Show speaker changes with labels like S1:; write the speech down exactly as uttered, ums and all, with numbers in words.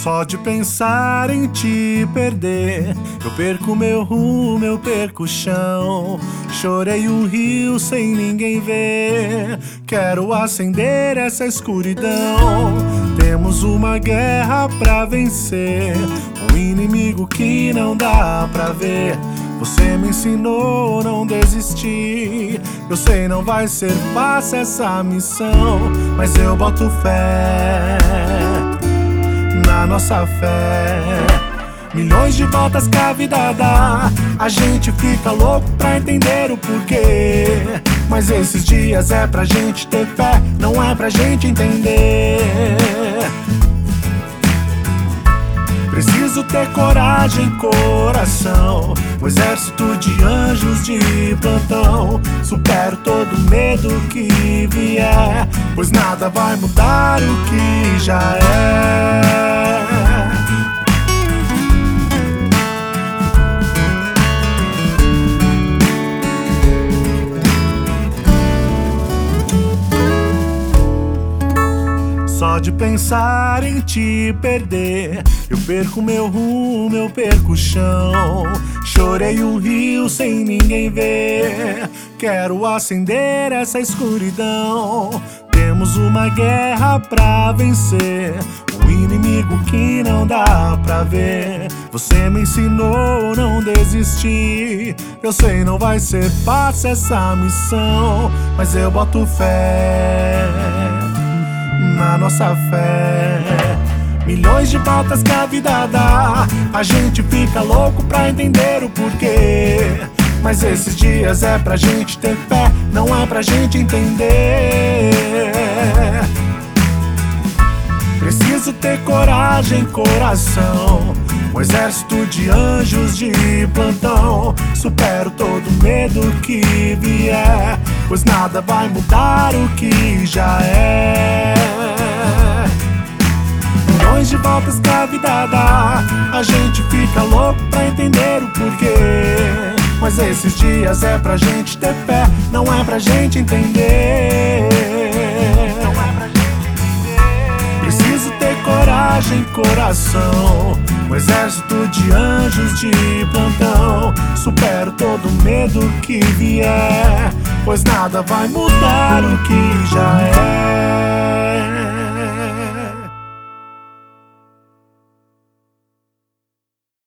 S1: Só de pensar em te perder, eu perco meu rumo, eu perco o chão. Chorei um rio sem ninguém ver, quero acender essa escuridão. Temos uma guerra pra vencer, um inimigo que não dá pra ver. Você me ensinou a não desistir, eu sei não vai ser fácil essa missão, mas eu boto fé na nossa fé. Milhões de voltas que a vida dá, a gente fica louco pra entender o porquê. Mas esses dias é pra gente ter fé, não é pra gente entender. Preciso ter coragem, coração, um exército de anjos de plantão. Supero todo medo que vier, pois nada vai mudar o que já é. Só de pensar em te perder, eu perco meu rumo, eu perco o chão. Chorei um rio sem ninguém ver, quero acender essa escuridão. Temos uma guerra pra vencer, um inimigo que não dá pra ver. Você me ensinou a não desistir, eu sei não vai ser fácil essa missão, mas eu boto fé na nossa fé. Milhões de voltas que a vida dá, a gente fica louco pra entender o porquê. Mas esses dias é pra gente ter fé, não é pra gente entender. Preciso ter coragem, coração, um exército de anjos de plantão. Supero todo medo que vier, pois nada vai mudar o que já é. Milhões de voltas que a vida dá, a gente fica louco pra entender o porquê. Mas esses dias é pra gente ter fé, não é pra gente entender. Não é pra gente entender. Preciso ter coragem, coração, um exército de anjos de plantão. Supero todo medo que vier, pois nada vai mudar o que já é.